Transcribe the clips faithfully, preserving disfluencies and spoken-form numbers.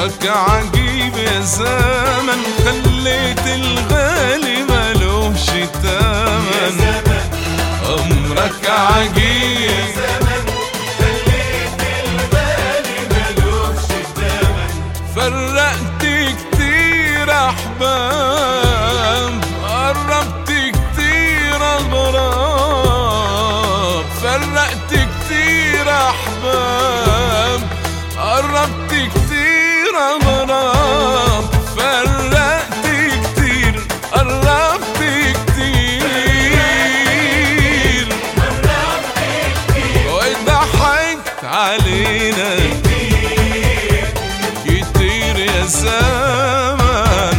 أمرك عجيب يا زمن، خليت الغالي ملوش تمن. أمرك عجيب يا زمن، خليت الغالي ملوش تمن. فرقت كتير أحباب، قربت كتير أغراب. فرقت كتير أحباب، قربت كتير أغراب. فرقت كتير، قربت كتير، قربت كتير، وضحكت علينا كتير كتير يا زمان.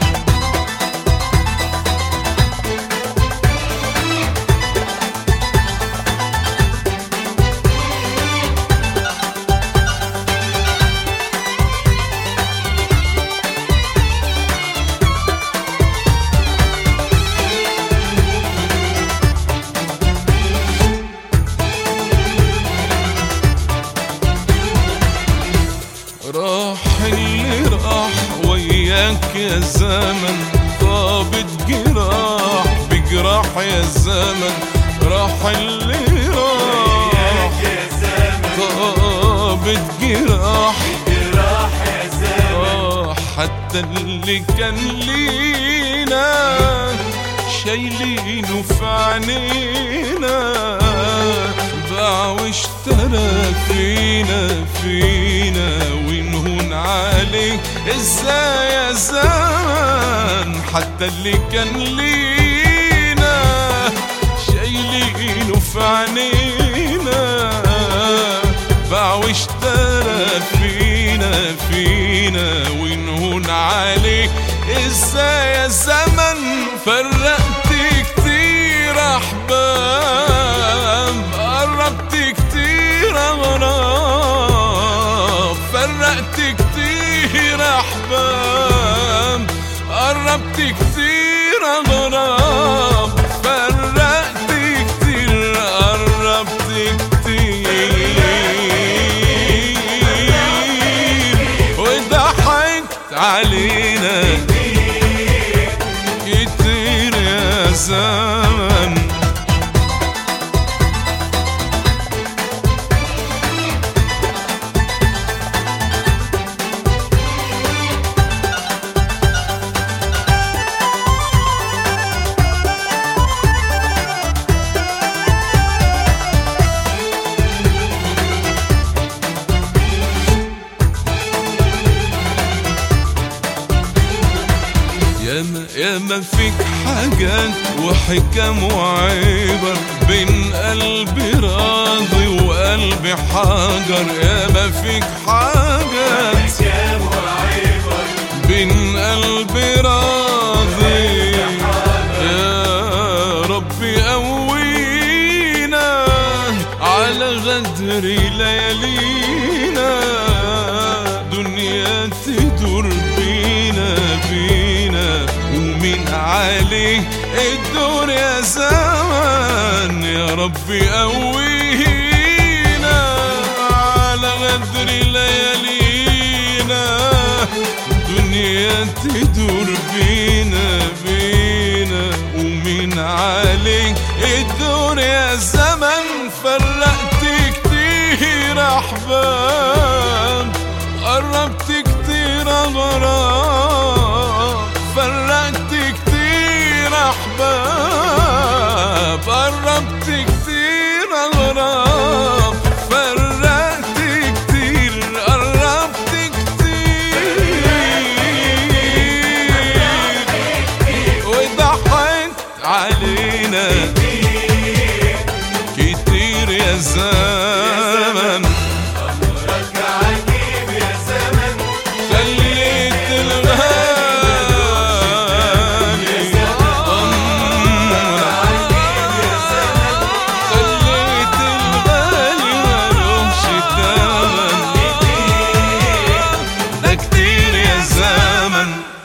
راح اللي راح وياك يا زمن، طابت جراح بجراح يا زمن. راح اللي راح يا زمن، طابت جراح بجراح يا زمن. حتى اللي كان لينا شايلينه في عينينا، باع واشترى فينا فينا ونهون عليك ازاي يا زمان. حتى اللي كان لينا شايلينه في عينينا، باع واشترى فينا فينا ونهون عليك ازاي يا زمن. فرقت كتير احباب، قربت كتير أغراب. فرقت كتير أحباب، قربت كتير أغراب. فرقت كتير، قربت كتير، وضحكت علينا كتير يا زمن. ياما ياما فيك حاجات وحكم وعبر، بين قلبي راضي وقلبي حجر. ياما فيك حاجات وحكم وعبر، بين قلبي راضي. يا ربي قوينا على غدر ليالينا، دنيا تدور بينا بينا ومين عليه الدور يا زمان. يا ربي قوينا على غدر ليالينا، دنيا تدور بينا بينا ومين عليه الدور يا زمن. فرقت كتير أحباب، قربت كتير أغراب. فرقت كتير أحباب، قربت كتير أغراب. فرقت كتير، قربت كتير، وضحكت علينا كتير يا زمن. أمرك عجيب يا زمن، خليت الغالي. أمرك عجيب يا زمن، خليت الغالي ملوش تمن. ده كتير يا زمن.